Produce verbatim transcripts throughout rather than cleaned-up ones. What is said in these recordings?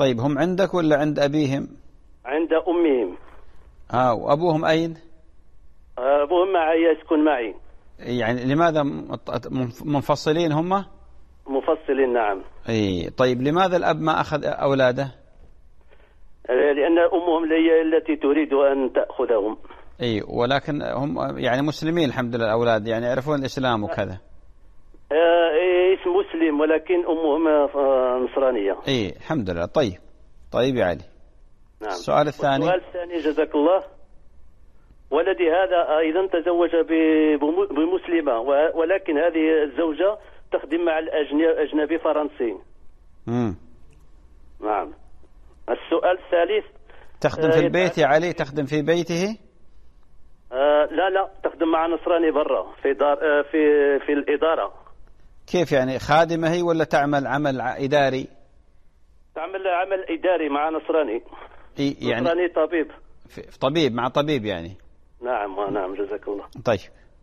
طيب هم عندك ولا عند أبيهم؟ عند أمهم. آه وأبوهم أين؟ أبوهم معي، يسكن معي. يعني لماذا منفصلين هم؟ منفصلين نعم. أي طيب لماذا الأب ما أخذ أولاده؟ لأن أمهم هي التي تريد أن تأخذهم. أي ولكن هم يعني مسلمين الحمد لله الأولاد، يعني يعرفون الإسلام وكذا. اسم مسلم ولكن أمهم نصرانية. أي الحمد لله. طيب طيب يا علي. نعم. السؤال الثاني. السؤال الثاني جزاك الله. ولدي هذا أيضا تزوج بمسلمة، ولكن هذه الزوجة تخدم مع الأجنبي فرنسي. امم نعم. السؤال الثالث. تخدم في البيت يا علي؟ تخدم في بيته؟ آه لا لا، تخدم مع نصراني برا في دار آه في في الإدارة. كيف يعني خادمة هي ولا تعمل عمل إداري؟ تعمل عمل إداري مع نصراني. إيه يعني نصراني طبيب. في طبيب مع طبيب يعني. نعم نعم جزاك الله. طيب.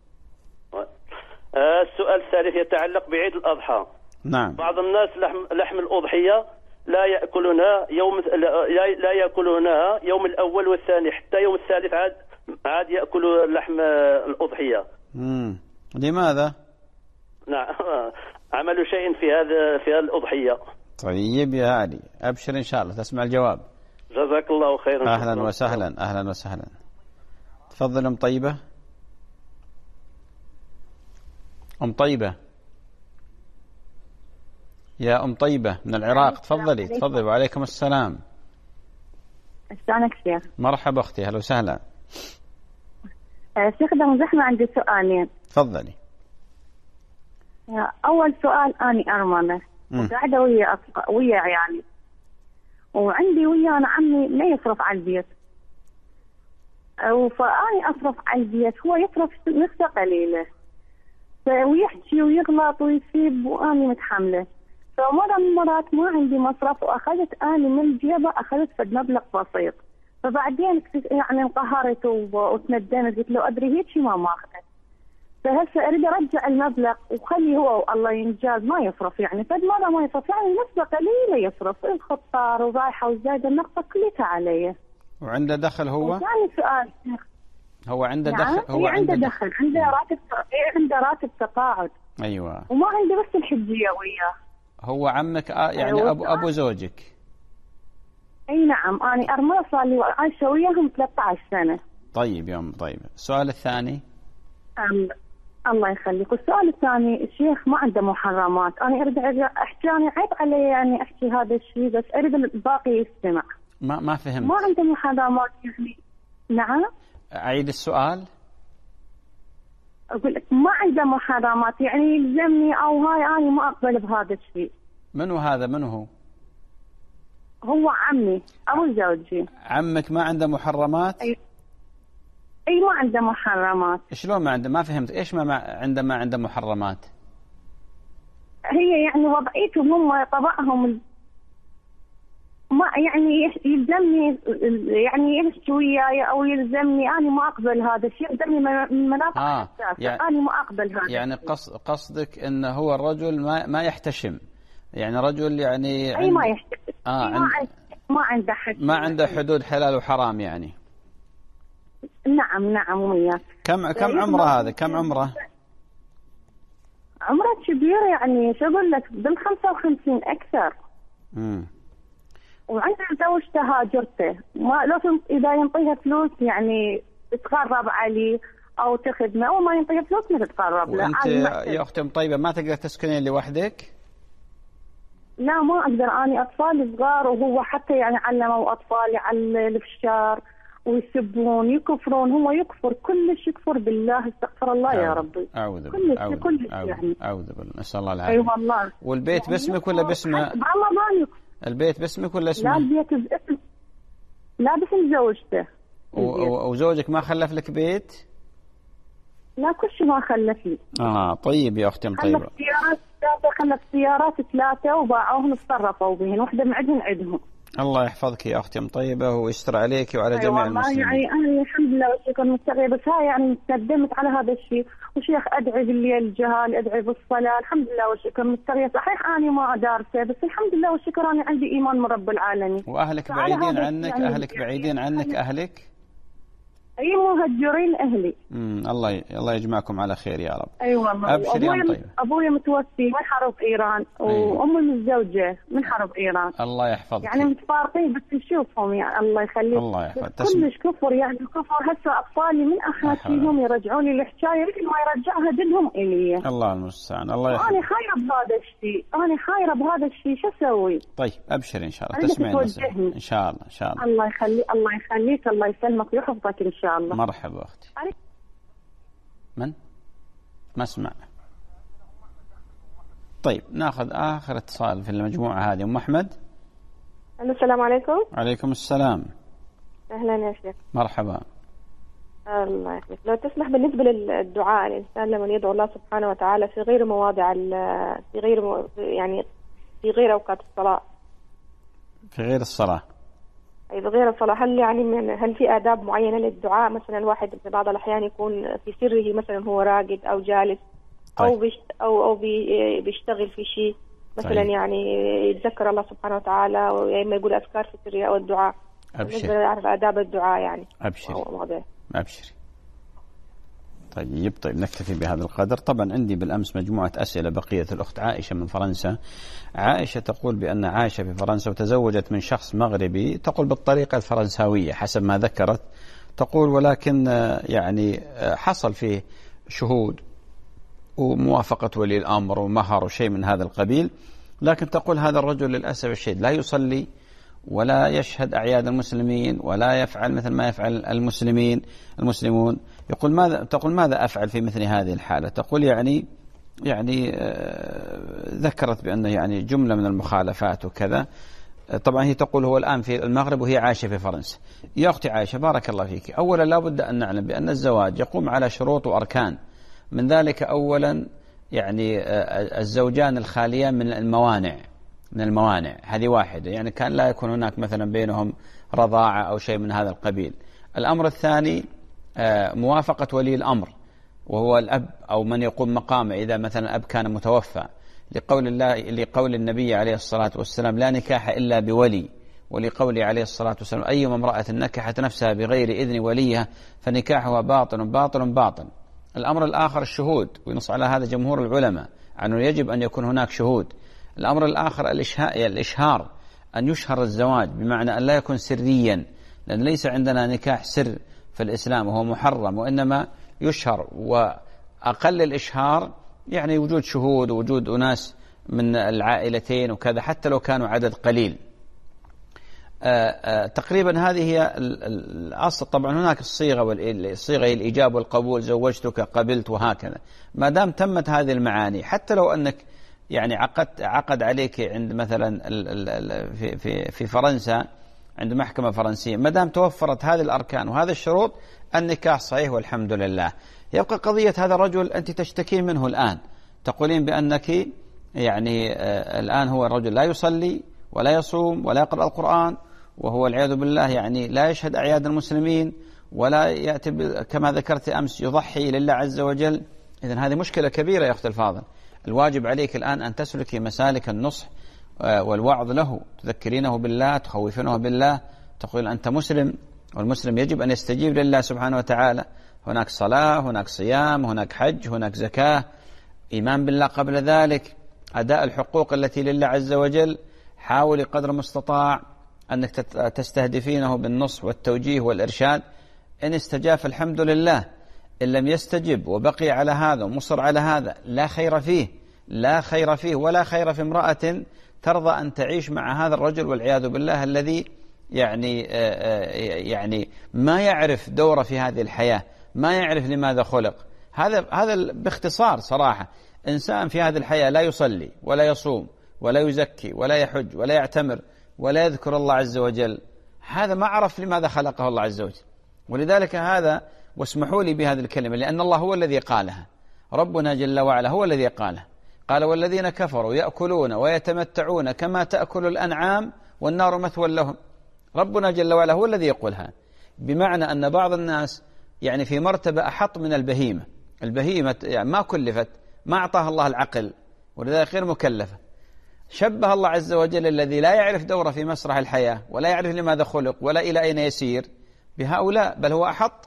آه السؤال الثالث يتعلق بعيد الأضحى. نعم. بعض الناس لحم لحم الأضحية لا يأكلونها يوم لا, لا يأكلونها يوم الأول والثاني، حتى يوم الثالث عاد عاد يأكلوا لحم الأضحية. امم لماذا؟ نعم عملوا شيء في هذا في هذه الأضحية. طيب يا علي أبشر إن شاء الله تسمع الجواب. جزاك الله خيرا. أهلا وسهلا أهلا وسهلا. تفضل أم طيبة. أم طيبة يا أم طيبة من العراق، تفضلي تفضلي. وعليكم السلام. شلونك شيخ؟ مرحبا أختي، هلا وسهلا. شيخ دم زحمة، عندي سؤالين. تفضلي. أول سؤال، أني أرملة وقاعدة ويا ويا عيالي، وعندي ويا أنا عمي ما يصرف على البيت، فأني أصرف على البيت، هو يصرف نصفه قليلة، ويحكي ويغلط ويسيب وأني متحملة. فمرة من مرات ما عندي مصرف، وأخذت أني من جيبه أخذت فد مبلغ بسيط، فبعدين يعني انقهرت وتندمت، قلت له أدري هيك ما ماخذه، فهسه أريد أرجع المبلغ وخلي هو الله ينجاز ما يصرف، يعني فد مرة ما يصرف، يعني نسبة قليلة يصرف، الخطار ورايحة وزايدة النقطة كلها علي. وعنده دخل هو؟ ثاني سؤال، هو عنده نعم؟ دخل؟ هو عنده دخل، عنده راتب، عنده راتب تقاعد. أيوة. وما عنده بس الحجية وياه. هو عمك يعني أبو أبو زوجك؟ أي نعم، أنا أرملة صار لي عايشة وياهم ثلاثة عشر سنة. طيب يوم طيب. السؤال الثاني. أم الله يخليك. والسؤال الثاني، الشيخ ما عنده محرمات، أنا أريد أحكي، أنا عيب علي يعني أحكي هذا الشيء، بس أريد الباقي يستمع. ما ما فهمت. ما عنده محرمات يعني. نعم. أعيد السؤال. أقول لك ما عنده محرمات، يعني يلزمني أو هاي أنا ما أقبل بهذا الشيء. منو هذا؟ منو هو؟ هو عمي أبو زوجي. عمك ما عنده محرمات؟ أي, أي ما عنده محرمات. شلون ما عنده؟ ما فهمت. إيش ما عنده ما عنده محرمات؟ هي يعني وضعيتهم هم طبعهم ما يعني يلزمني، يعني يمشي وياي او يلزمني، انا ما اقبل هذا الشيء، يلزمني من مناطق آه حساسه، يعني انا ما اقبل هذا يعني الشيء. قص قصدك ان هو الرجل ما ما يحتشم، يعني رجل يعني اي ما يحتشم. آه ما, عند ما عنده حد، ما عنده حدود حلال وحرام يعني. نعم نعم وياك. كم كم عمره هذا؟ كم عمره؟ عمره كبير، يعني شو اقول لك، بالخمسة وخمسين اكثر. امم وعنده زوجته هاجرته، ما لازم اذا ينطيها فلوس يعني تتقرب عليه او تخدمه، او ما ينطيها فلوس ما تتقرب له. وانت يا اختي ام طيبه ما تقدر تسكنين لوحدك؟ لا ما اقدر، اني اطفالي صغار، وهو حتى يعني علموا اطفالي على الفشار ويسبون يكفرون، هو يكفر كلش، يكفر بالله، استغفر الله يا ربي. اعوذ بالله. كلش كلش يعني. اعوذ بالله، نسال الله العافيه. اي والله. والبيت يعني باسمك ولا باسم؟ رمضان. البيت باسمك ولا اسمه؟ لا البيت باسم، لا باسم زوجته. وزوجك ما خلف لك بيت؟ لا كل شيء ما خلف لي. اه طيب يا اختي ام طيبه. خلف سيارات ثلاثة، خلف سيارات ثلاثة وباعوهن، تصرفوا بهن، وحده معدهن عندهم. الله يحفظك يا أختي طيبة ويستر عليك وعلى أيوة جميع المسلمين. يعني أنا الحمد لله والشكر مستغية، بس هاي يعني تقدمت على هذا الشيء، وشيخ أدعي بالليل الجهال، أدعي بالصلاة، الحمد لله والشكر مستغية. صحيح أنا ما دارسة، بس الحمد لله والشكر أنا عندي إيمان من رب العالمين. وأهلك بعيدين عنك؟ يعني أهلك بعيدين عنك أهلك؟ اي مهجرين اهلي. امم الله ي... الله يجمعكم على خير يا رب. اي أيوة والله. ابشر يا طيب. ابوي متوفي من حرب ايران، وامي متزوجه من حرب ايران. الله يحفظك. يعني متفارقين بس نشوفهم، يعني الله يخليك. الله يحفظك. كلش كفر، يعني كفر. هسه اطفالي من احاكيهم يرجعون لي الحكايه مثل ما يرجعها جدهم الي. الله المستعان. الله يحفظك. انا خايره بهذا الشيء، انا خايره بهذا الشيء، شو اسوي؟ طيب ابشر ان شاء الله تسمعين ان شاء الله. ان شاء الله. الله يخليك، الله يخليك، الله يسلمك ويحفظك ان شاء الله. مرحبا أختي. من؟ ما اسمع. طيب ناخذ آخر اتصال في المجموعة هذه. أم أحمد. السلام عليكم. عليكم السلام. أهلا يا شيخ. مرحبا. الله يخليك. لو تسمح بالنسبة للدعاء، الإنسان لما يدعو الله سبحانه وتعالى في غير مواضع، في غير يعني في غير أوقات الصلاة. في غير الصلاة. أي غير الصلاة، هل يعني من هل في آداب معينة للدعاء؟ مثلا الواحد في بعض الأحيان يكون في سره مثلا هو راقد أو جالس أو طيب. بيشت أو أو بي بيشتغل في شيء مثلا طيب. يعني يتذكر الله سبحانه وتعالى، وإما يقول أذكار في سره أو الدعاء. أبشر. يعرف آداب الدعاء يعني. أبشر. أبشر. طيب طيب نكتفي بهذا القدر. طبعا عندي بالأمس مجموعة أسئلة بقية الأخت عائشة من فرنسا. عائشة تقول بأن عائشة في فرنسا وتزوجت من شخص مغربي، تقول بالطريقة الفرنساوية حسب ما ذكرت. تقول ولكن يعني حصل فيه شهود وموافقة ولي الأمر ومهر وشيء من هذا القبيل، لكن تقول هذا الرجل للأسف الشديد لا يصلي ولا يشهد أعياد المسلمين ولا يفعل مثل ما يفعل المسلمين المسلمون. يقول ماذا تقول ماذا أفعل في مثل هذه الحالة؟ تقول يعني يعني ذكرت بأنه يعني جملة من المخالفات وكذا. طبعا هي تقول هو الآن في المغرب وهي عايشة في فرنسا. يا أختي عائشة بارك الله فيك، أولا لا بد أن نعلم بأن الزواج يقوم على شروط وأركان. من ذلك أولا يعني الزوجان الخاليان من الموانع من الموانع هذه واحدة، يعني كان لا يكون هناك مثلا بينهم رضاعة أو شيء من هذا القبيل. الأمر الثاني موافقة ولي الأمر وهو الأب أو من يقوم مقامه إذا مثلا الأب كان متوفى، لقول الله لقول النبي عليه الصلاة والسلام لا نكاح إلا بولي، ولقوله عليه الصلاة والسلام أيما امرأة نكحت نفسها بغير إذن وليها فنكاحها باطل باطل باطل. الأمر الآخر الشهود، وينص على هذا جمهور العلماء أنه يجب أن يكون هناك شهود. الأمر الآخر الإشهار، أن يشهر الزواج بمعنى أن لا يكون سريا، لأن ليس عندنا نكاح سر في الإسلام وهو محرم، وإنما يشهر، وأقل الإشهار يعني وجود شهود ووجود أناس من العائلتين وكذا حتى لو كانوا عدد قليل. آآ آآ تقريبا هذه هي الأصل. طبعا هناك الصيغة والصيغة هي الإيجاب والقبول، زوجتك قبلت وهكذا. ما دام تمت هذه المعاني، حتى لو أنك يعني عقد عقد عليك عند مثلا في في في فرنسا عند محكمة فرنسية، ما دام توفرت هذه الأركان وهذا الشروط النكاح صحيح والحمد لله. يبقى قضية هذا الرجل أنت تشتكين منه الآن، تقولين بأنك يعني آه الآن هو الرجل لا يصلي ولا يصوم ولا يقرأ القرآن، وهو العياذ بالله يعني لا يشهد أعياد المسلمين ولا يأتي كما ذكرت أمس يضحي لله عز وجل. إذن هذه مشكلة كبيرة يا أخت الفاضل. الواجب عليك الآن أن تسلكي مسالك النصح والوعظ له، تذكرينه بالله، تخوفينه بالله، تقول أنت مسلم والمسلم يجب أن يستجيب لله سبحانه وتعالى. هناك صلاة، هناك صيام، هناك حج، هناك زكاة، إيمان بالله قبل ذلك، أداء الحقوق التي لله عز وجل. حاولي قدر المستطاع أنك تستهدفينه بالنصح والتوجيه والإرشاد. إن استجاب الحمد لله، إن لم يستجب وبقي على هذا ومصر على هذا لا خير فيه، لا خير فيه ولا خير في امرأة ترضى أن تعيش مع هذا الرجل والعياذ بالله الذي يعني يعني ما يعرف دوره في هذه الحياة، ما يعرف لماذا خلق. هذا هذا باختصار صراحة. إنسان في هذه الحياة لا يصلي ولا يصوم ولا يزكي ولا يحج ولا يعتمر ولا يذكر الله عز وجل، هذا ما عرف لماذا خلقه الله عز وجل. ولذلك هذا، واسمحوا لي بهذه الكلمة لأن الله هو الذي قالها، ربنا جل وعلا هو الذي قالها. قال والذين كفروا يأكلون ويتمتعون كما تأكل الأنعام والنار مثوى لهم. ربنا جل وعلا هو الذي يقولها، بمعنى أن بعض الناس يعني في مرتبة أحط من البهيمة. البهيمة يعني ما كلفت، ما أعطاها الله العقل، ولذلك غير مكلفة. شبه الله عز وجل الذي لا يعرف دوره في مسرح الحياة ولا يعرف لماذا خلق ولا إلى أين يسير بهؤلاء، بل هو أحط.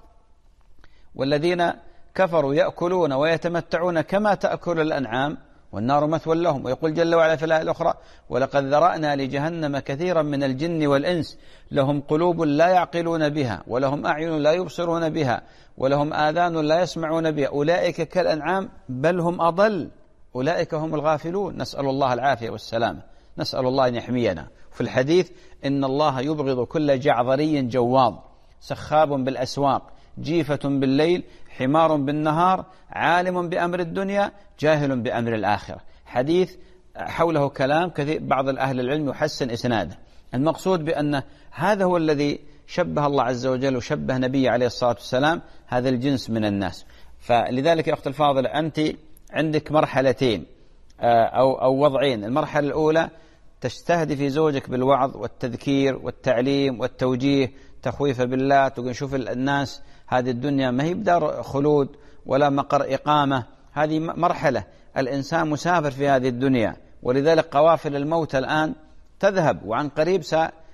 والذين كفروا يأكلون ويتمتعون كما تأكل الأنعام والنار مثوى لهم. ويقول جل وعلا في الآية الأخرى: ولقد ذرأنا لجهنم كثيرا من الجن والإنس لهم قلوب لا يعقلون بها ولهم أعين لا يبصرون بها ولهم آذان لا يسمعون بها أولئك كالأنعام بل هم أضل أولئك هم الغافلون. نسأل الله العافية والسلامة، نسأل الله أن يحمينا. في الحديث: إن الله يبغض كل جعظري جواظ سخاب بالأسواق جيفة بالليل حمار بالنهار عالم بأمر الدنيا جاهل بأمر الآخرة. حديث حوله كلام كثير، بعض الأهل العلم يحسن إسناده. المقصود بأن هذا هو الذي شبه الله عز وجل وشبه نبيه عليه الصلاة والسلام هذا الجنس من الناس. فلذلك يا أخت الفاضلة، أنت عندك مرحلتين أو, أو وضعين. المرحلة الأولى تستهدفي زوجك بالوعظ والتذكير والتعليم والتوجيه، تخويف بالله، تقول شوف الناس هذه الدنيا ما هي بدار خلود ولا مقر إقامة، هذه مرحلة، الإنسان مسافر في هذه الدنيا، ولذلك قوافل الموت الآن تذهب، وعن قريب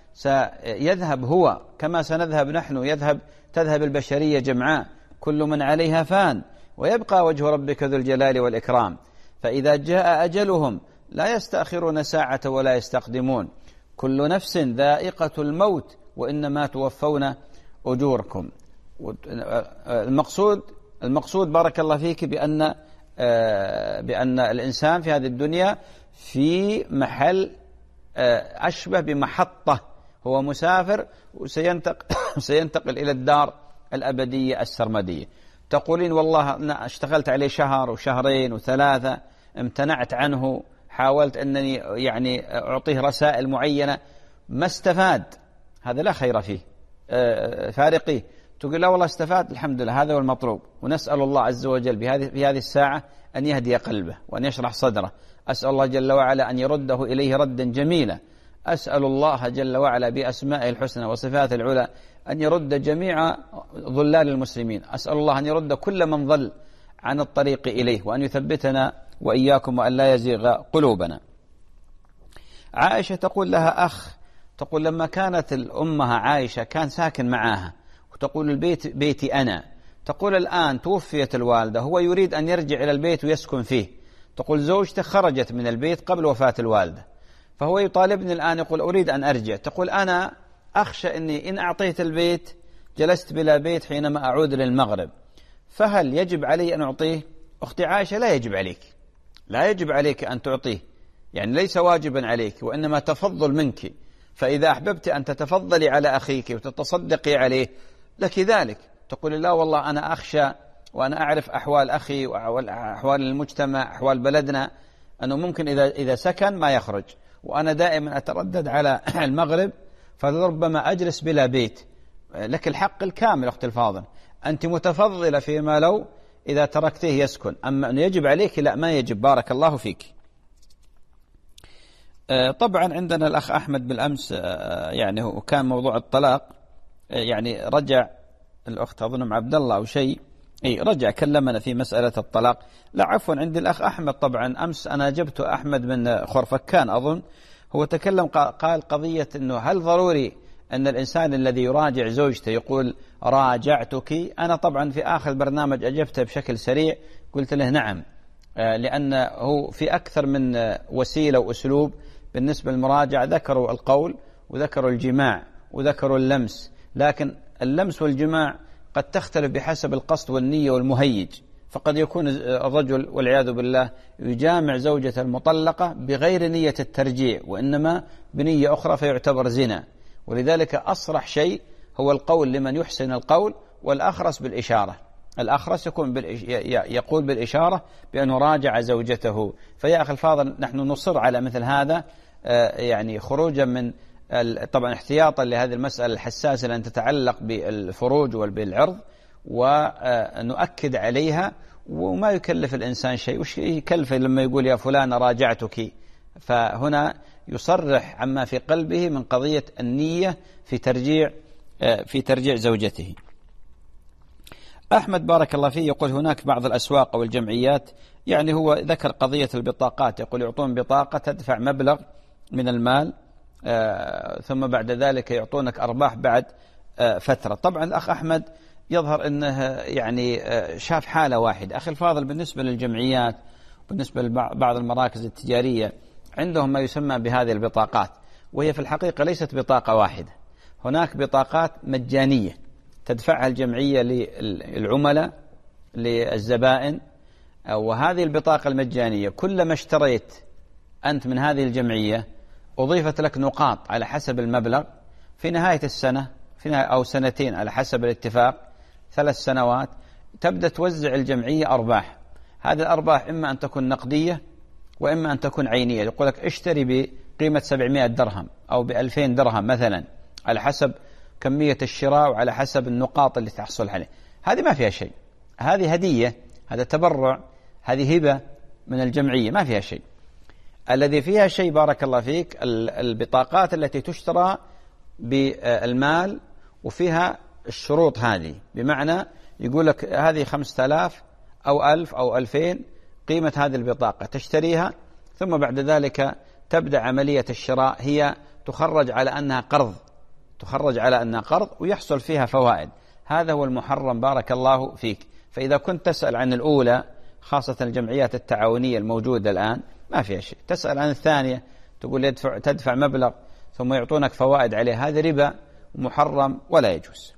سيذهب هو كما سنذهب نحن، يذهب تذهب البشرية جمعاء، كل من عليها فان ويبقى وجه ربك ذو الجلال والإكرام. فإذا جاء أجلهم لا يستأخرون ساعة ولا يستقدمون. كل نفس ذائقة الموت وإنما توفون أجوركم. المقصود المقصود بارك الله فيك بأن بأن الإنسان في هذه الدنيا في محل أشبه بمحطة، هو مسافر وسينتقل سينتقل إلى الدار الأبدية السرمدية. تقولين والله أنا اشتغلت عليه شهر وشهرين وثلاثة، امتنعت عنه، حاولت أنني يعني أعطيه رسائل معينة، ما استفاد، هذا لا خير فيه، فارقيه. تقول لا والله استفاد، الحمد لله، هذا هو المطلوب. ونسأل الله عز وجل بهذه في هذه الساعة أن يهدي قلبه وأن يشرح صدره. أسأل الله جل وعلا أن يرده إليه ردا جميلا. أسأل الله جل وعلا بأسمائه الحسنى وصفاته العلى أن يرد جميع ضلال المسلمين. أسأل الله أن يرد كل من ضل عن الطريق إليه، وأن يثبتنا وإياكم وأن لا يزيغ قلوبنا. عائشة تقول لها أخ، تقول لما كانت الأمها عائشة كان ساكن معاها، وتقول البيت بيتي أنا. تقول الآن توفيت الوالدة، هو يريد أن يرجع إلى البيت ويسكن فيه. تقول زوجته خرجت من البيت قبل وفاة الوالدة، فهو يطالبني الآن، يقول أريد أن أرجع. تقول أنا أخشى أني إن أعطيت البيت جلست بلا بيت حينما أعود للمغرب، فهل يجب علي أن أعطيه؟ أختي عائشة لا يجب عليك، لا يجب عليك أن تعطيه، يعني ليس واجبا عليك، وإنما تفضل منك. فإذا أحببت أن تتفضلي على أخيك وتتصدقي عليه لك ذلك. تقول لا والله أنا أخشى وأنا أعرف أحوال أخي وأحوال المجتمع، أحوال بلدنا، أنه ممكن إذا إذا سكن ما يخرج، وأنا دائما أتردد على المغرب، فربما أجلس بلا بيت. لك الحق الكامل أختي الفاضل، أنت متفضلة فيما لو إذا تركته يسكن، أما أنه يجب عليك لا، ما يجب. بارك الله فيك. طبعا عندنا الأخ أحمد بالأمس يعني وكان موضوع الطلاق، يعني رجع الأخت أظن عبد الله أو شيء، أي رجع كلمنا في مسألة الطلاق. لا عفوا، عندي الأخ أحمد. طبعا أمس أنا جبت أحمد من خرفكان أظن، هو تكلم قال قضية أنه هل ضروري أن الإنسان الذي يراجع زوجته يقول راجعتك؟ أنا طبعا في آخر البرنامج أجبته بشكل سريع، قلت له نعم، لأنه في أكثر من وسيلة وأسلوب بالنسبة للمراجعة. ذكروا القول وذكروا الجماع وذكروا اللمس، لكن اللمس والجماع قد تختلف بحسب القصد والنية والمهيج. فقد يكون الرجل والعياذ بالله يجامع زوجة المطلقة بغير نية الترجيع، وإنما بنية أخرى فيعتبر زنا. ولذلك أصرح شيء هو القول لمن يحسن القول، والأخرس بالإشارة. الأخرس يكون بالإش... يقول بالإشارة بأنه راجع زوجته. فيا أخي الفاضل، نحن نصر على مثل هذا، يعني خروجا من طبعا احتياطا لهذه المسألة الحساسة التي تتعلق بالفروج وبالعرض، ونؤكد عليها، وما يكلف الإنسان شيء. وش يكلفه لما يقول يا فلان راجعتك؟ فهنا يصرح عما في قلبه من قضية النية في ترجيع في ترجيع زوجته. أحمد بارك الله فيه يقول هناك بعض الأسواق أو الجمعيات، يعني هو ذكر قضية البطاقات، يقول يعطون بطاقة تدفع مبلغ من المال آه ثم بعد ذلك يعطونك أرباح بعد آه فترة. طبعا الأخ أحمد يظهر أنه يعني آه شاف حالة واحدة. أخي الفاضل، بالنسبة للجمعيات بالنسبة لبعض المراكز التجارية عندهم ما يسمى بهذه البطاقات، وهي في الحقيقة ليست بطاقة واحدة، هناك بطاقات مجانية تدفعها الجمعية للعملاء للزبائن، وهذه البطاقة المجانية كلما اشتريت أنت من هذه الجمعية أضيفت لك نقاط على حسب المبلغ في نهاية السنة في نهاية أو سنتين على حسب الاتفاق، ثلاث سنوات تبدأ توزع الجمعية أرباح. هذه الأرباح إما أن تكون نقدية وإما أن تكون عينية. يقول لك اشتري بقيمة سبعمائة درهم أو بألفين درهم مثلا على حسب كمية الشراء وعلى حسب النقاط اللي تحصل عليه. هذه ما فيها شيء، هذه هدية، هذا تبرع، هذه هبة من الجمعية، ما فيها شيء. الذي فيها شيء بارك الله فيك البطاقات التي تشترى بالمال وفيها الشروط هذه، بمعنى يقول لك هذه خمسة آلاف أو ألف أو ألفين قيمة هذه البطاقة، تشتريها ثم بعد ذلك تبدأ عملية الشراء، هي تخرج على أنها قرض تخرج على أنها قرض ويحصل فيها فوائد. هذا هو المحرم بارك الله فيك. فإذا كنت تسأل عن الأولى خاصة الجمعيات التعاونية الموجودة الآن ما فيها شيء. تسأل عن الثانية تقول يدفع تدفع مبلغ ثم يعطونك فوائد عليه، هذا ربا محرم ولا يجوز.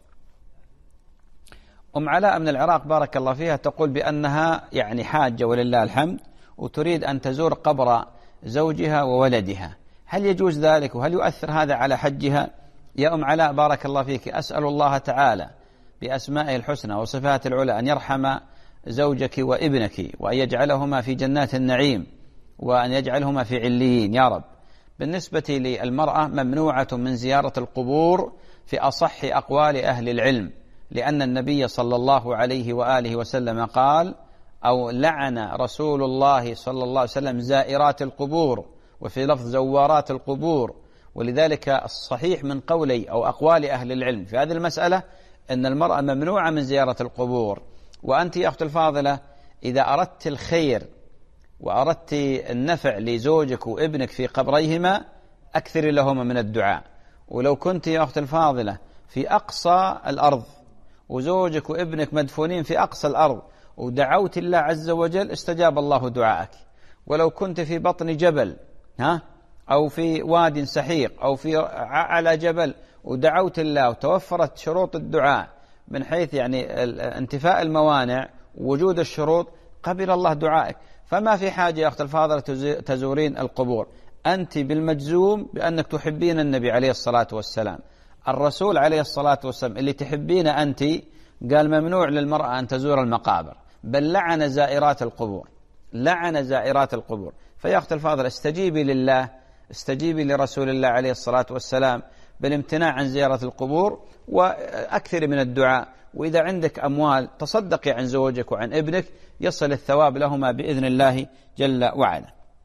أم علاء من العراق بارك الله فيها تقول بأنها يعني حاجة ولله الحمد وتريد أن تزور قبر زوجها وولدها، هل يجوز ذلك وهل يؤثر هذا على حجها؟ يا أم علاء بارك الله فيك، أسأل الله تعالى بأسمائه الحسنى وصفاته العلى أن يرحم زوجك وابنك وأن يجعلهما في جنات النعيم وأن يجعلهما في عليين يا رب. بالنسبة للمرأة ممنوعة من زيارة القبور في أصح أقوال أهل العلم، لأن النبي صلى الله عليه وآله وسلم قال أو لعن رسول الله صلى الله عليه وسلم زائرات القبور، وفي لفظ زوارات القبور. ولذلك الصحيح من قولي أو أقوال أهل العلم في هذه المسألة أن المرأة ممنوعة من زيارة القبور. وأنت يا أخت الفاضلة إذا أردت الخير وأردت النفع لزوجك وابنك في قبريهما أكثر لهما من الدعاء. ولو كنت يا أخت الفاضلة في أقصى الأرض وزوجك وابنك مدفونين في أقصى الأرض ودعوت الله عز وجل استجاب الله دعائك. ولو كنت في بطن جبل ها أو في واد سحيق أو في على جبل ودعوت الله وتوفرت شروط الدعاء من حيث يعني انتفاء الموانع ووجود الشروط قبل الله دعائك. فما في حاجة يا أخت الفاضلة تزورين القبور، أنت بالمجزوم بأنك تحبين النبي عليه الصلاة والسلام، الرسول عليه الصلاة والسلام اللي تحبين أنت قال ممنوع للمرأة أن تزور المقابر، بل لعن زائرات القبور لعن زائرات القبور. فيا أخت الفاضلة استجيبي لله، استجيبي لرسول الله عليه الصلاة والسلام بالامتناع عن زيارة القبور وأكثر من الدعاء. وإذا عندك أموال تصدقي عن زوجك وعن ابنك يصل الثواب لهما بإذن الله جل وعلا.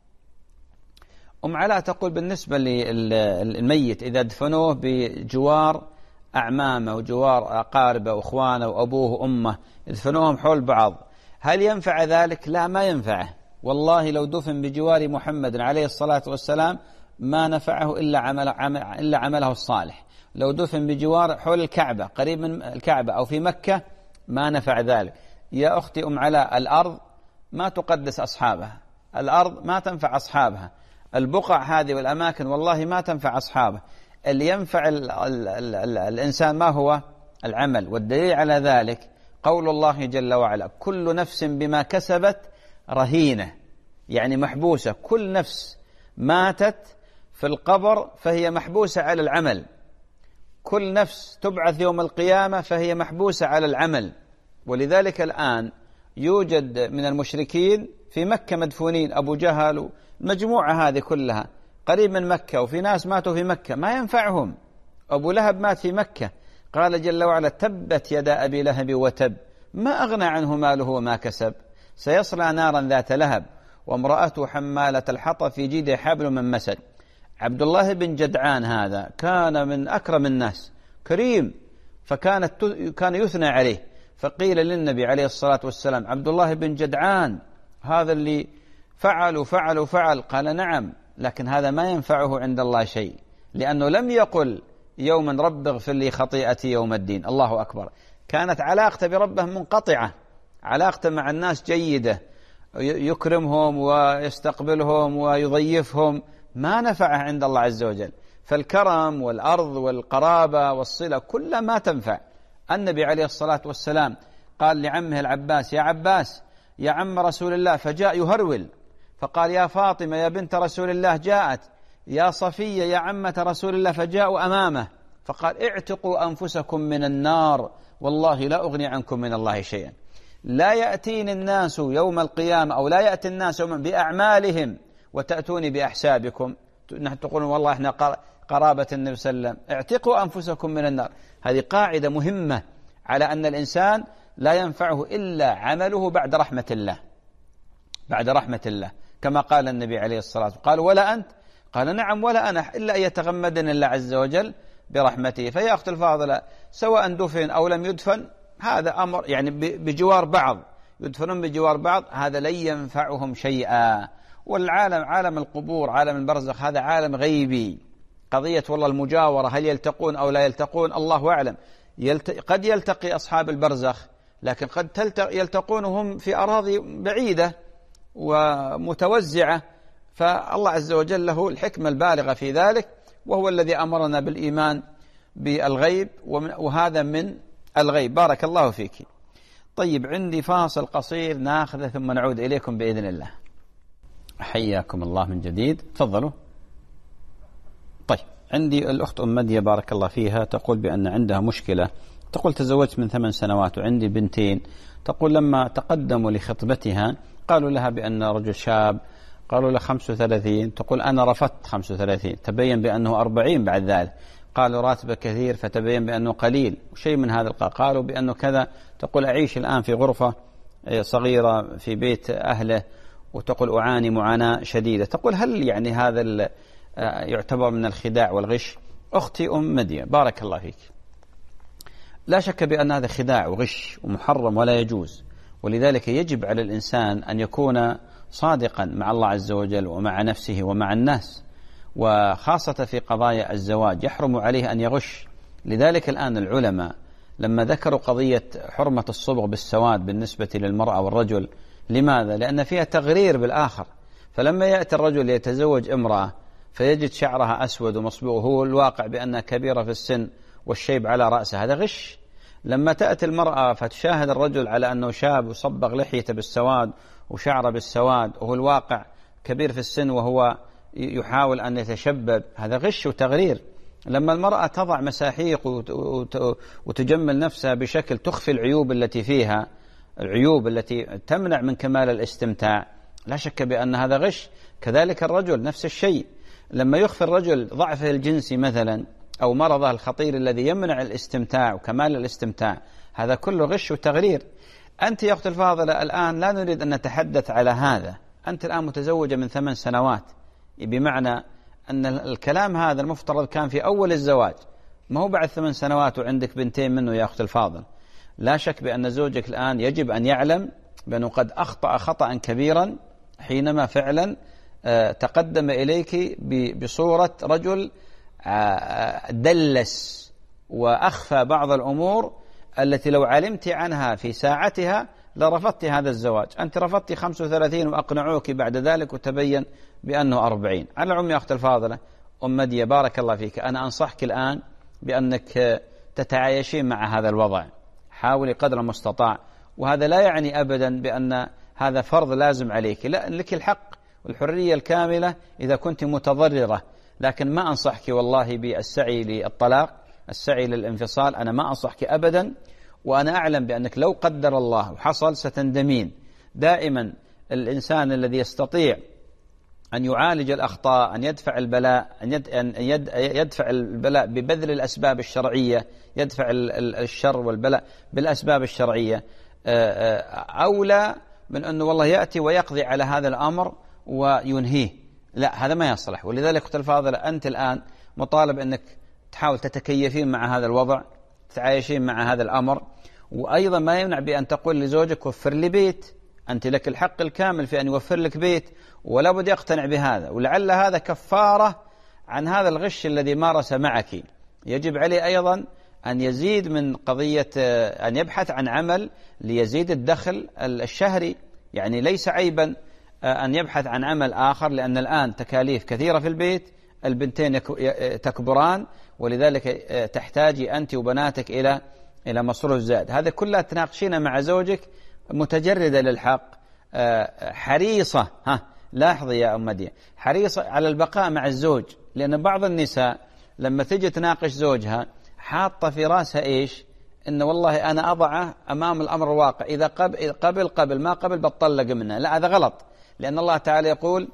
أم علاء تقول بالنسبة للميت إذا دفنوه بجوار أعمامه وجوار أقاربه وأخوانه وأبوه وأمه يدفنوهم حول بعض، هل ينفع ذلك؟ لا، ما ينفعه. والله لو دفن بجوار محمد عليه الصلاة والسلام ما نفعه إلا عمل إلا عمله الصالح. لو دفن بجوار حول الكعبة قريب من الكعبة أو في مكة ما نفع ذلك. يا أختي أم علاء الأرض ما تقدس أصحابها، الأرض ما تنفع أصحابها، البقع هذه والأماكن والله ما تنفع أصحابها. اللي ينفع ال ال ال ال الإنسان ما هو العمل. والدليل على ذلك قول الله جل وعلا كل نفس بما كسبت رهينة، يعني محبوسة. كل نفس ماتت في القبر فهي محبوسة على العمل، كل نفس تبعث يوم القيامة فهي محبوسة على العمل. ولذلك الآن يوجد من المشركين في مكة مدفونين، أبو جهل والمجموعة هذه كلها قريب من مكة، وفي ناس ماتوا في مكة ما ينفعهم. أبو لهب مات في مكة، قال جل وعلا تبت يدا أبي لهب وتب ما أغنى عنه ماله وما كسب سيصلى نارا ذات لهب. وامرأته حمالة الحطب في جيدها حبل من مسد. عبد الله بن جدعان هذا كان من أكرم الناس، كريم، فكانت كان يثنى عليه، فقيل للنبي عليه الصلاة والسلام عبد الله بن جدعان هذا اللي فعل وفعل وفعل، قال نعم، لكن هذا ما ينفعه عند الله شيء، لأنه لم يقل يوما رب اغفر لي خطيئتي يوم الدين. الله أكبر. كانت علاقته بربه منقطعة، علاقته مع الناس جيدة، يكرمهم ويستقبلهم ويضيفهم، ما نفعه عند الله عز وجل. فالكرم والأرض والقرابة والصلة كلها ما تنفع. النبي عليه الصلاة والسلام قال لعمه العباس يا عباس يا عم رسول الله، فجاء يهرول، فقال يا فاطمة يا بنت رسول الله جاءت، يا صفية يا عمة رسول الله، فجاءوا أمامه، فقال اعتقوا أنفسكم من النار والله لا أغني عنكم من الله شيئا. لا يأتيني الناس يوم القيامة أو لا يأتي الناس يوم بأعمالهم وتأتوني بأحسابكم. نحن تقولون والله احنا قرابة النبي صلى الله عليه وسلم، اعتقوا أنفسكم من النار. هذه قاعدة مهمة على أن الإنسان لا ينفعه إلا عمله بعد رحمة الله، بعد رحمة الله، كما قال النبي عليه الصلاة والسلام. قال ولا أنت؟ قال نعم ولا أنا، إلا أن يتغمدني الله عز وجل برحمته. فيا أخت الفاضلة، سواء دفن أو لم يدفن، هذا أمر يعني بجوار بعض، يدفنون بجوار بعض، هذا لن ينفعهم شيئا. والعالم عالم القبور، عالم البرزخ، هذا عالم غيبي. قضية والله المجاورة هل يلتقون أو لا يلتقون الله أعلم. يلت... قد يلتقي أصحاب البرزخ، لكن قد تلت... يلتقون هم في أراضي بعيدة ومتوزعة، فالله عز وجل له الحكمة البالغة في ذلك، وهو الذي أمرنا بالإيمان بالغيب، وهذا من الغيب. بارك الله فيك. طيب عندي فاصل قصير ناخذه ثم نعود إليكم بإذن الله. حياكم الله من جديد، تفضلوا. طيب عندي الأخت أم مدية بارك الله فيها تقول بأن عندها مشكلة، تقول تزوجت من ثمان سنوات وعندي بنتين، تقول لما تقدموا لخطبتها قالوا لها بأن رجل شاب، قالوا له خمسة وثلاثين، تقول أنا رفضت خمسة وثلاثين، تبين بأنه أربعين بعد ذلك، قالوا راتبه كثير فتبين بأنه قليل وشيء من هذا القال، قالوا بأنه كذا. تقول أعيش الآن في غرفة صغيرة في بيت أهله، وتقول أعاني معاناة شديدة. تقول هل يعني هذا يعتبر من الخداع والغش؟ أختي أم مدية بارك الله فيك، لا شك بأن هذا خداع وغش ومحرم ولا يجوز، ولذلك يجب على الإنسان أن يكون صادقا مع الله عز وجل ومع نفسه ومع الناس، وخاصة في قضايا الزواج يحرم عليه أن يغش. لذلك الآن العلماء لما ذكروا قضية حرمة الصبغ بالسواد بالنسبة للمرأة والرجل، لماذا؟ لأن فيها تغرير بالآخر. فلما يأتي الرجل يتزوج امرأة فيجد شعرها أسود ومصبوغ، هو الواقع بأنها كبيرة في السن والشيب على رأسها، هذا غش. لما تأتي المرأة فتشاهد الرجل على أنه شاب وصبغ لحيته بالسواد وشعره بالسواد، وهو الواقع كبير في السن وهو يحاول أن يتشبب، هذا غش وتغرير. لما المرأة تضع مساحيق وتجمل نفسها بشكل تخفي العيوب التي فيها، العيوب التي تمنع من كمال الاستمتاع، لا شك بأن هذا غش. كذلك الرجل نفس الشيء، لما يخفي الرجل ضعفه الجنسي مثلا أو مرضه الخطير الذي يمنع الاستمتاع وكمال الاستمتاع، هذا كله غش وتغرير. أنت يا أخت الفاضلة الآن لا نريد أن نتحدث على هذا، أنت الآن متزوجة من ثمان سنوات، بمعنى أن الكلام هذا المفترض كان في أول الزواج، ما هو بعد ثمان سنوات وعندك بنتين منه يا أخت الفاضل. لا شك بأن زوجك الآن يجب أن يعلم بأنه قد أخطأ خطأ كبيرا حينما فعلا تقدم إليك بصورة رجل دلس وأخفى بعض الأمور التي لو علمت عنها في ساعتها لرفضت هذا الزواج. أنت رفضت خمسة وثلاثين وأقنعوك بعد ذلك وتبين بأنه أربعين. على العموم يا أخت الفاضلة أم مدية بارك الله فيك، أنا أنصحك الآن بأنك تتعايشين مع هذا الوضع، حاولي قدر المستطاع، وهذا لا يعني أبدا بأن هذا فرض لازم عليك، لا، لك الحق والحرية الكاملة إذا كنت متضررة، لكن ما أنصحك والله بالسعي للطلاق، السعي للانفصال، أنا ما أنصحك أبدا. وأنا أعلم بأنك لو قدر الله وحصل ستندمين. دائما الإنسان الذي يستطيع أن يعالج الأخطاء، أن يدفع البلاء، أن يدفع البلاء ببذل الأسباب الشرعية، يدفع الشر والبلاء بالأسباب الشرعية، أولى من أنه والله يأتي ويقضي على هذا الأمر وينهيه. لا، هذا ما يصلح. ولذلك أخت الفاضلة أنت الآن مطالب أنك تحاول تتكيفين مع هذا الوضع، تتعايشين مع هذا الأمر. وأيضا ما يمنع بأن تقول لزوجك وفر لي بيت، أنت لك الحق الكامل في أن يوفر لك بيت، ولا بد يقتنع بهذا، ولعل هذا كفارة عن هذا الغش الذي مارس معك. يجب عليه أيضا أن يزيد من قضية أن يبحث عن عمل ليزيد الدخل الشهري. يعني ليس عيبا أن يبحث عن عمل آخر، لأن الآن تكاليف كثيرة في البيت، البنتين تكبران، ولذلك تحتاجي أنت وبناتك إلى إلى مصروف زائد. هذا كلها تناقشينه مع زوجك، متجردة للحق، حريصة، ها لاحظي يا أم مدية، حريصة على البقاء مع الزوج. لأن بعض النساء لما تجي تناقش زوجها حاطة في راسها إيش؟ إن والله أنا أضعه أمام الأمر الواقع، إذا قبل قبل قبل ما قبل بطلق منه. لا، هذا غلط، لأن الله تعالى يقول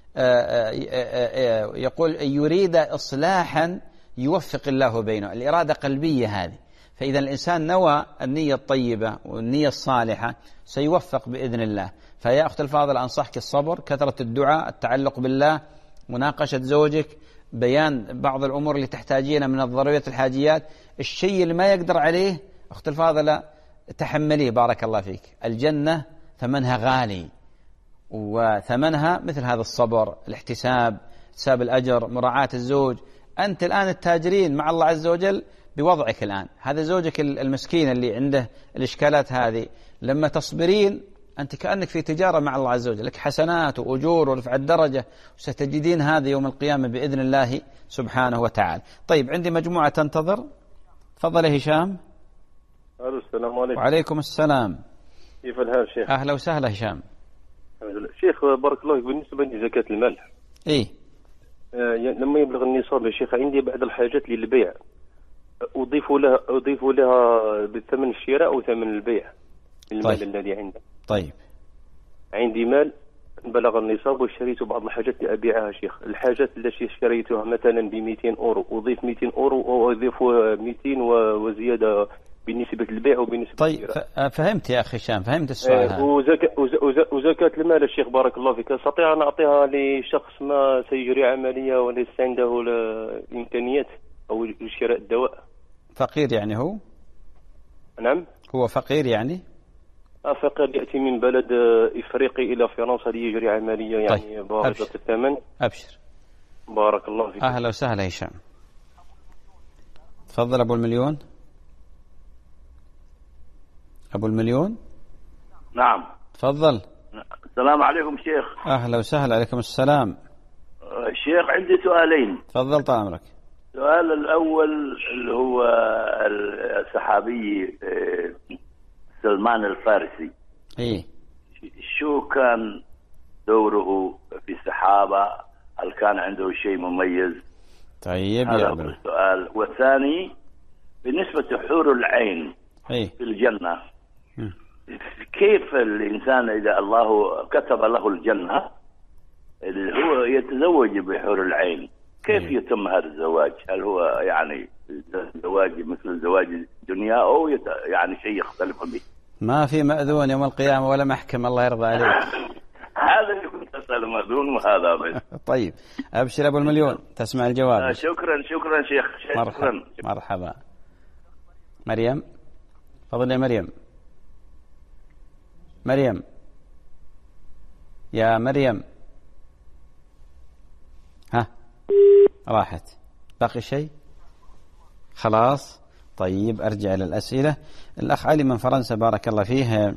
يقول يريد إصلاحا يوفق الله بينه، الإرادة قلبية هذه. فإذا الإنسان نوى النية الطيبة والنية الصالحة سيوفق بإذن الله. فيا أخت الفاضل أنصحك الصبر، كثرة الدعاء، التعلق بالله، مناقشة زوجك، بيان بعض الأمور اللي تحتاجينها من الضروريات الحاجيات. الشيء اللي ما يقدر عليه أخت الفاضلة تحمليه، بارك الله فيك. الجنة ثمنها غالي، وثمنها مثل هذا الصبر، الاحتساب، احتساب الأجر، مراعاة الزوج. أنت الآن التاجرين مع الله عز وجل بوضعك الآن. هذا زوجك المسكين اللي عنده الإشكالات هذه، لما تصبرين أنت كأنك في تجارة مع الله عز وجل، لك حسنات وأجور ورفع الدرجة، وستجدين هذا يوم القيامة بإذن الله سبحانه وتعالى. طيب، عندي مجموعة تنتظر. تفضل يا هشام. ألو، السلام عليكم. وعليكم السلام. كيف الحال شيخ؟ أهلا وسهلا هشام. الحمد لله شيخ، بارك الله فيك. بالنسبة لزكاة المال، إيه آه لما يبلغ النصاب يا شيخ، عندي بعض الحاجات للبيع أضيف لها أضيف لها بثمن الشراء أو ثمن البيع المال. طيب. الذي عندي طيب عندي مال بلغ النصاب واشتريت بعض الحاجات لأبيعها شيخ. الحاجات التي اشتريتها مثلا ب مئتين أورو أضيف مئتين أورو أو أضيف مئتين وزيادة بالنسبة للبيع وبالنسبة طيب للشراء. فهمت يا أخي هشام، فهمت السؤال. آه وزكاة, وزكاة المال الشيخ بارك الله فيك، أستطيع أن أعطيها لشخص ما سيجري عملية وليس عنده الإمكانيات أو شراء الدواء؟ فقير يعني هو؟ نعم، هو فقير يعني؟ فقير يأتي من بلد إفريقي إلى فرنسا ليجري عملية يعني. طيب. باهظة الثمن. أبشر، بارك الله فيك. أهلا وسهلا هشام. تفضل أبو المليون. أبو المليون. نعم تفضل. السلام عليكم شيخ. أهلا وسهلا. عليكم السلام شيخ، عندي سؤالين. تفضل طال عمرك. السؤال الأول اللي هو الصحابي سلمان الفارسي، إيه شو كان دوره في الصحابة؟ هل كان عنده شيء مميز؟ طيب هذا يا هو السؤال. والثاني بالنسبة حور العين إيه؟ في الجنة، م. كيف الإنسان إذا الله كتب له الجنة اللي هو يتزوج بحور العين، كيف إيه؟ يتم هذا الزواج؟ هل هو يعني زواج مثل زواج الدنيا أو يت... يعني شيء يختلف به؟ ما في مأذون يوم القيامة ولا محكم، الله يرضى عليك. هذا اللي كنت أسأل مأذون وهذا بس. طيب أبشر أبو المليون، تسمع الجواب. آه شكرا شكرا شيخ. شكرا. مرحبا مرحبا. مريم، تفضل يا مريم. مريم يا مريم، ها راحت. باقي شيء؟ خلاص. طيب أرجع إلى الأسئلة. الأخ علي من فرنسا بارك الله فيه،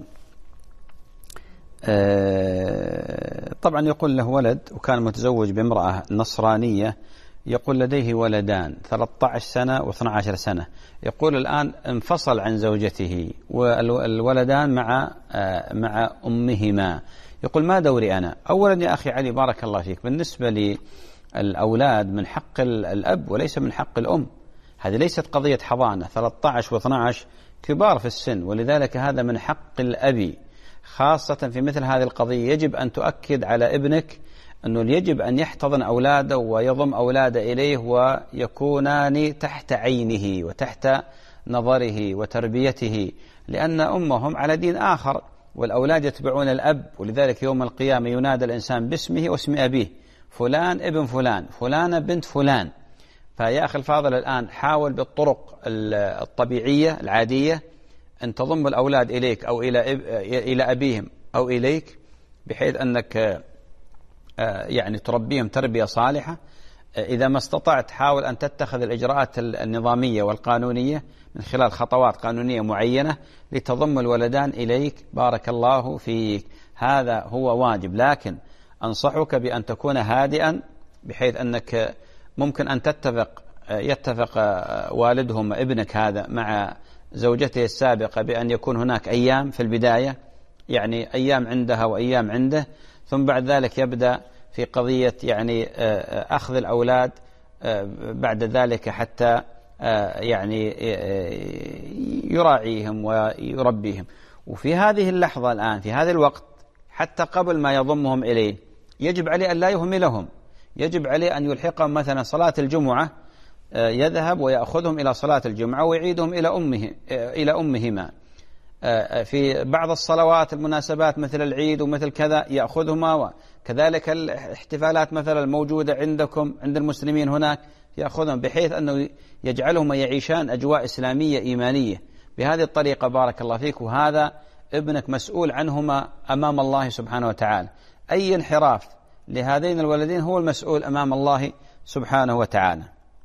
آه طبعا يقول له ولد وكان متزوج بامرأة نصرانية، يقول لديه ولدان ثلاثة عشر سنة واثني عشر سنة. يقول الآن انفصل عن زوجته والولدان مع آه مع أمهما. يقول ما دوري أنا؟ أولا يا أخي علي بارك الله فيك، بالنسبة للأولاد من حق الأب وليس من حق الأم. هذه ليست قضية حضانة، ثلاثة عشر واثني عشر كبار في السن، ولذلك هذا من حق الأب خاصة في مثل هذه القضية. يجب أن تؤكد على ابنك أنه يجب أن يحتضن أولاده ويضم أولاده إليه ويكونان تحت عينه وتحت نظره وتربيته، لأن أمهم على دين آخر. والأولاد يتبعون الأب، ولذلك يوم القيامة ينادى الإنسان باسمه واسم أبيه، فلان ابن فلان، فلانة بنت فلان. فيا أخي الفاضل الآن حاول بالطرق الطبيعية العادية أن تضم الأولاد إليك أو إلى إلى أبيهم أو إليك، بحيث أنك يعني تربيهم تربية صالحة. إذا ما استطعت حاول أن تتخذ الإجراءات النظامية والقانونية من خلال خطوات قانونية معينة لتضم الولدان إليك. بارك الله فيك، هذا هو واجب. لكن أنصحك بأن تكون هادئا، بحيث أنك ممكن أن تتفق يتفق والدهم ابنك هذا مع زوجته السابقة بأن يكون هناك أيام في البداية، يعني أيام عندها وأيام عنده، ثم بعد ذلك يبدأ في قضية يعني أخذ الأولاد بعد ذلك حتى يعني يراعيهم ويربيهم. وفي هذه اللحظة الآن في هذا الوقت حتى قبل ما يضمهم إليه يجب عليه أن لا يهملهم، يجب عليه أن يلحقهم مثلا صلاة الجمعة، يذهب ويأخذهم إلى صلاة الجمعة ويعيدهم إلى أمه إلى أمهما. في بعض الصلوات المناسبات مثل العيد ومثل كذا يأخذهما، وكذلك الاحتفالات مثلا الموجودة عندكم عند المسلمين هناك يأخذهم، بحيث أنه يجعلهما يعيشان أجواء إسلامية إيمانية. بهذه الطريقة بارك الله فيك، وهذا ابنك مسؤول عنهما أمام الله سبحانه وتعالى. أي انحراف لهذين الولدين هو المسؤول أمام الله سبحانه وتعالى.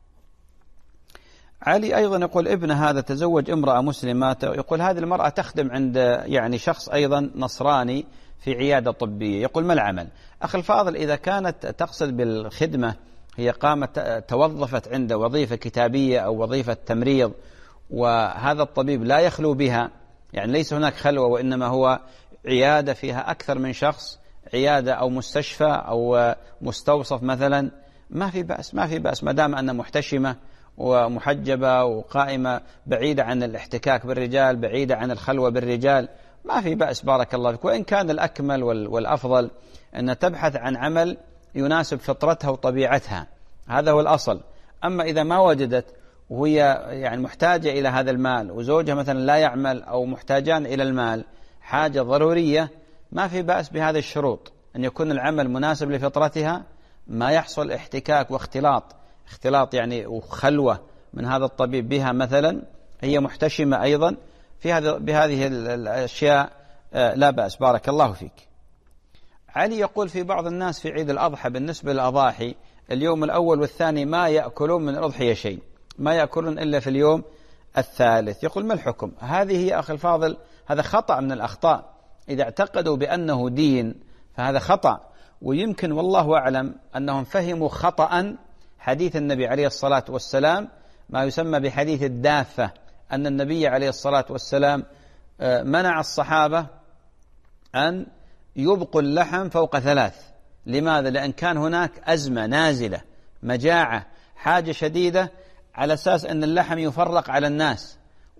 علي أيضا يقول ابن هذا تزوج امرأة مسلمة، يقول هذه المرأة تخدم عند يعني شخص أيضا نصراني في عيادة طبية، يقول ما العمل؟ أخي الفاضل، إذا كانت تقصد بالخدمة هي قامت توظفت عند وظيفة كتابية أو وظيفة تمريض، وهذا الطبيب لا يخلو بها، يعني ليس هناك خلوة وإنما هو عيادة فيها أكثر من شخص، عيادة أو مستشفى أو مستوصف مثلا، ما في بأس ما في بأس ما دام أنها محتشمة ومحجبة وقائمة بعيدة عن الاحتكاك بالرجال، بعيدة عن الخلوة بالرجال، ما في بأس بارك الله فيك. وإن كان الأكمل والأفضل أن تبحث عن عمل يناسب فطرتها وطبيعتها، هذا هو الأصل. أما إذا ما وجدت وهي يعني محتاجة إلى هذا المال وزوجها مثلا لا يعمل أو محتاجان إلى المال حاجة ضرورية، ما في بأس بهذه الشروط، أن يكون العمل مناسب لفطرتها، ما يحصل احتكاك واختلاط اختلاط يعني وخلوة من هذا الطبيب بها مثلا، هي محتشمة أيضا في هذا بهذه الأشياء لا بأس بارك الله فيك. علي يقول في بعض الناس في عيد الأضحى بالنسبة للأضاحي اليوم الأول والثاني ما يأكلون من الأضحية شيء، ما يأكلون إلا في اليوم الثالث، يقول ما الحكم؟ هذه هي أخي الفاضل هذا خطأ من الأخطاء، إذا اعتقدوا بأنه دين فهذا خطأ، ويمكن والله أعلم أنهم فهموا خطأ حديث النبي عليه الصلاة والسلام، ما يسمى بحديث الدافة، أن النبي عليه الصلاة والسلام منع الصحابة أن يبقوا اللحم فوق ثلاث. لماذا؟ لأن كان هناك أزمة نازلة، مجاعة، حاجة شديدة، على أساس أن اللحم يفرق على الناس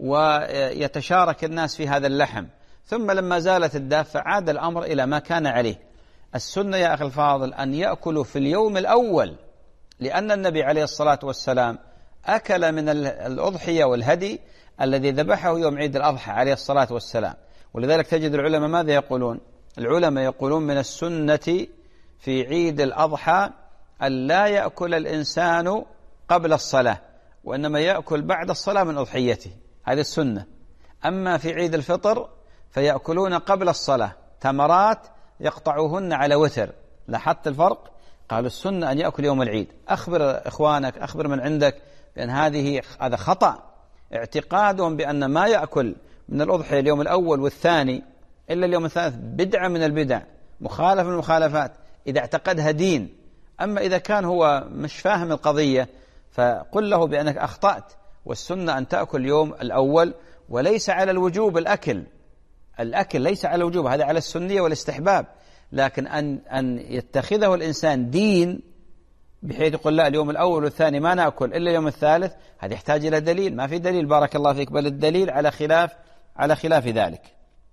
ويتشارك الناس في هذا اللحم. ثم لما زالت الدافة عاد الأمر إلى ما كان عليه. السنة يا أخي الفاضل أن يأكلوا في اليوم الأول، لأن النبي عليه الصلاة والسلام أكل من الأضحية والهدي الذي ذبحه يوم عيد الأضحى عليه الصلاة والسلام. ولذلك تجد العلماء ماذا يقولون؟ العلماء يقولون من السنة في عيد الأضحى أن لا يأكل الإنسان قبل الصلاة، وإنما يأكل بعد الصلاة من أضحيته، هذه السنة. أما في عيد الفطر فيأكلون قبل الصلاة تمرات يقطعوهن على وتر. لاحظت الفرق؟ قالوا السنة أن يأكل يوم العيد. أخبر إخوانك، أخبر من عندك بأن هذه هذا خطأ، اعتقادهم بأن ما يأكل من الأضحية اليوم الأول والثاني إلا اليوم الثالث بدعة من البدع، مخالفة من المخالفات إذا اعتقدها دين. أما إذا كان هو مش فاهم القضية فقل له بأنك أخطأت، والسنة أن تأكل يوم الأول، وليس على الوجوب الأكل، الأكل ليس على الوجوب، هذا على السنية والاستحباب. لكن أن أن يتخذه الإنسان دين بحيث يقول لا اليوم الأول والثاني ما نأكل إلا اليوم الثالث، هذا يحتاج إلى دليل. ما في دليل بارك الله فيك، بل الدليل على خلاف على خلاف ذلك.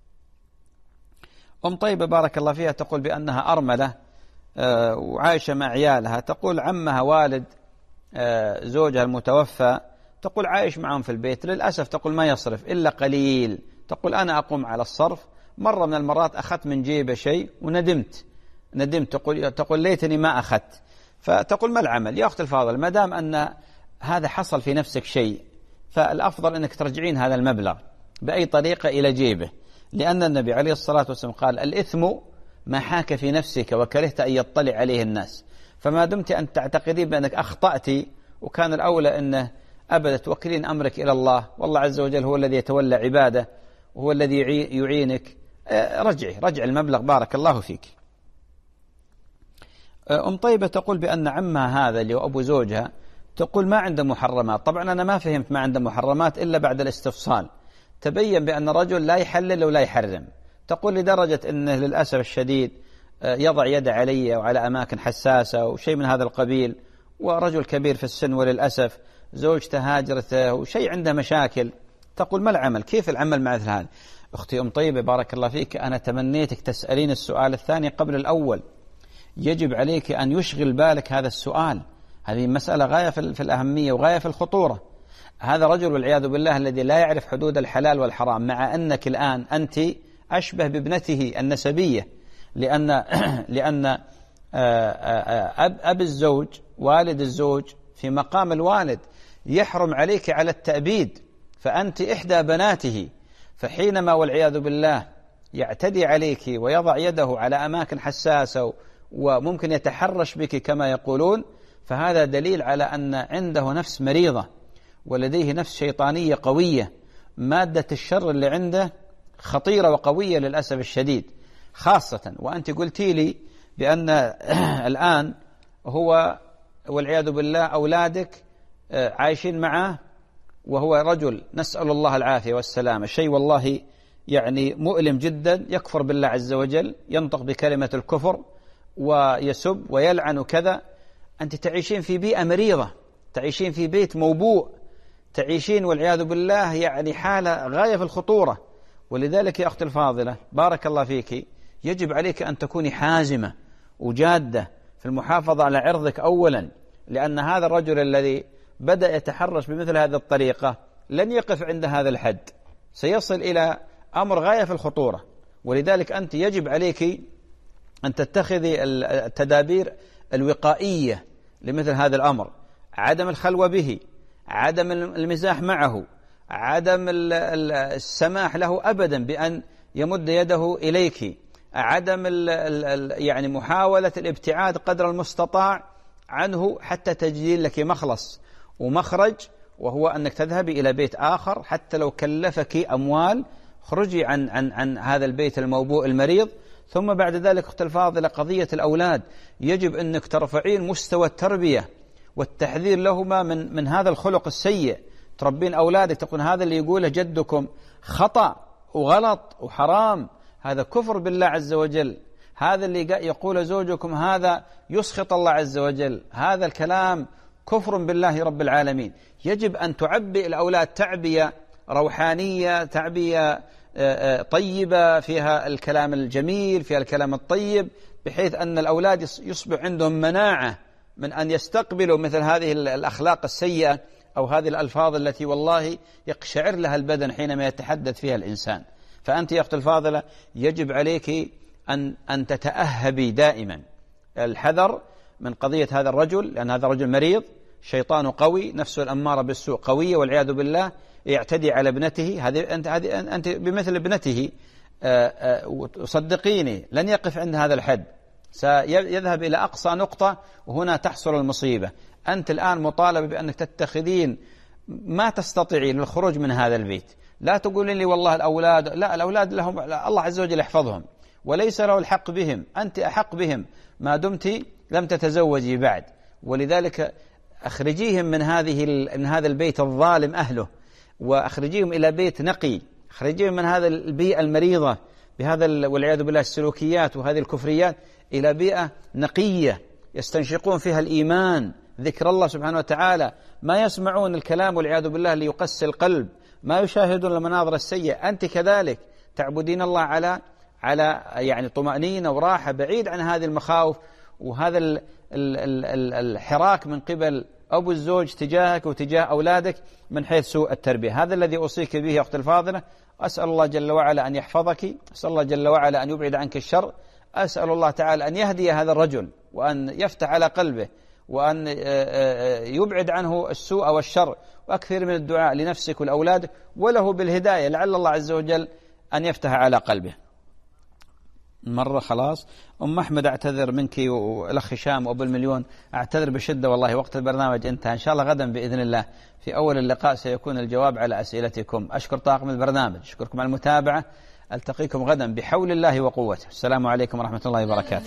أم طيبة بارك الله فيها تقول بأنها أرملة وعايشة مع عيالها، تقول عمها والد زوجها المتوفى، تقول عايش معهم في البيت، للأسف تقول ما يصرف إلا قليل، تقول أنا أقوم على الصرف، مرة من المرات أخذت من جيبه شيء وندمت ندمت تقول تقول ليتني ما أخذت. فتقول ما العمل يا أخت الفاضل؟ ما دام أن هذا حصل في نفسك شيء فالأفضل أنك ترجعين هذا المبلغ بأي طريقة إلى جيبه، لأن النبي عليه الصلاة والسلام قال الإثم ما حاك في نفسك وكرهت أن يطلع عليه الناس. فما دمت أن تعتقدين بأنك أخطأت وكان الأولى أنه أبدا توكلين أمرك إلى الله، والله عز وجل هو الذي يتولى عباده وهو الذي يعينك، رجعي رجع المبلغ بارك الله فيك. أم طيبة تقول بأن عمها هذا اللي هو أبو زوجها تقول ما عنده محرمات. طبعا أنا ما فهمت ما عنده محرمات إلا بعد الاستفصال، تبين بأن الرجل لا يحلل ولا يحرم. تقول لدرجة أنه للأسف الشديد يضع يده علي وعلى أماكن حساسة وشيء من هذا القبيل، ورجل كبير في السن وللأسف زوجته هاجرته وشيء عنده مشاكل. تقول ما العمل؟ كيف العمل مع مثل هذا؟ أختي أم طيبة بارك الله فيك، أنا تمنيتك تسألين السؤال الثاني قبل الأول. يجب عليك أن يشغل بالك هذا السؤال، هذه مسألة غاية في الأهمية وغاية في الخطورة. هذا رجل والعياذ بالله الذي لا يعرف حدود الحلال والحرام، مع أنك الآن أنت أشبه بابنته النسبية، لأن لأن أب, أب الزوج والد الزوج في مقام الوالد، يحرم عليك على التأبيد، فأنت إحدى بناته. فحينما والعياذ بالله يعتدي عليك ويضع يده على أماكن حساسة وممكن يتحرش بك كما يقولون، فهذا دليل على أن عنده نفس مريضة ولديه نفس شيطانية قوية. مادة الشر اللي عنده خطيرة وقوية للأسف الشديد، خاصة وأنت قلتي لي بأن الآن هو والعياذ بالله أولادك عايشين معه وهو رجل نسأل الله العافية والسلامة، شيء والله يعني مؤلم جدا، يكفر بالله عز وجل، ينطق بكلمة الكفر ويسب ويلعن وكذا. أنت تعيشين في بيئة مريضة، تعيشين في بيت موبوء، تعيشين والعياذ بالله يعني حالة غاية في الخطورة. ولذلك يا أختي الفاضلة بارك الله فيك، يجب عليك أن تكوني حازمة وجادة في المحافظة على عرضك أولا، لأن هذا الرجل الذي بدأ يتحرش بمثل هذه الطريقة لن يقف عند هذا الحد، سيصل إلى أمر غاية في الخطورة. ولذلك أنت يجب عليك أن تتخذي التدابير الوقائية لمثل هذا الأمر، عدم الخلوة به، عدم المزاح معه، عدم السماح له أبدا بأن يمد يده إليك، عدم ال ال يعني محاولة الابتعاد قدر المستطاع عنه حتى تجدين لك مخلص ومخرج، وهو أنك تذهبي إلى بيت آخر حتى لو كلفك أموال، خرجي عن, عن, عن هذا البيت الموبوء المريض. ثم بعد ذلك أختي الفاضلة قضية الأولاد، يجب أنك ترفعين مستوى التربية والتحذير لهما من, من هذا الخلق السيء. تربين أولادك تقول هذا اللي يقوله جدكم خطأ وغلط وحرام، هذا كفر بالله عز وجل، هذا اللي يقول زوجكم هذا يسخط الله عز وجل، هذا الكلام كفر بالله رب العالمين. يجب أن تعبي الأولاد تعبية روحانية، تعبية طيبة فيها الكلام الجميل، فيها الكلام الطيب، بحيث أن الأولاد يصبح عندهم مناعة من أن يستقبلوا مثل هذه الأخلاق السيئة أو هذه الألفاظ التي والله يقشعر لها البدن حينما يتحدث فيها الإنسان. فأنت يا أختي الفاضلة يجب عليك أن أن تتأهبي دائما الحذر من قضية هذا الرجل، لأن هذا الرجل مريض، شيطان قوي، نفسه الأمارة بالسوء قوية والعياذ بالله، يعتدي على ابنته. هذه أنت هذه أنت بمثل ابنته، وصدقيني لن يقف عند هذا الحد، سيذهب إلى أقصى نقطة وهنا تحصل المصيبة. أنت الآن مطالبة بأنك تتخذين ما تستطيعين للخروج من هذا البيت. لا تقولين لي والله الأولاد، لا، الأولاد لهم الله عز وجل يحفظهم وليس له الحق بهم، أنت أحق بهم ما دمت لم تتزوجي بعد. ولذلك أخرجيهم من هذه من هذا البيت الظالم أهله، وأخرجيهم إلى بيت نقي، أخرجيهم من هذا البيئة المريضة بهذا والعياذ بالله السلوكيات وهذه الكفريات إلى بيئة نقية يستنشقون فيها الإيمان، ذكر الله سبحانه وتعالى، ما يسمعون الكلام والعياذ بالله اللي يقسي القلب، ما يشاهدون المناظر السيئة. أنت كذلك تعبدين الله على على يعني طمأنينة وراحة، بعيد عن هذه المخاوف وهذا ال ال ال الحراك من قبل أبو الزوج تجاهك وتجاه أولادك من حيث سوء التربية. هذا الذي أوصيك به يا أختي الفاضلة. أسأل الله جل وعلا أن يحفظك، أسأل الله جل وعلا أن يبعد عنك الشر، أسأل الله تعالى أن يهدي هذا الرجل وأن يفتح على قلبه وأن يبعد عنه السوء والشر، وأكثر من الدعاء لنفسك ولأولادك وله بالهداية، لعل الله عز وجل أن يفتح على قلبه. مرة خلاص. أم أحمد أعتذر منك، والأخ هشام وأبو المليون أعتذر بشدة، والله وقت البرنامج انتهى. إن شاء الله غدا بإذن الله في أول اللقاء سيكون الجواب على أسئلتكم. أشكر طاقم البرنامج، أشكركم على المتابعة، ألتقيكم غدا بحول الله وقوته. السلام عليكم ورحمة الله وبركاته.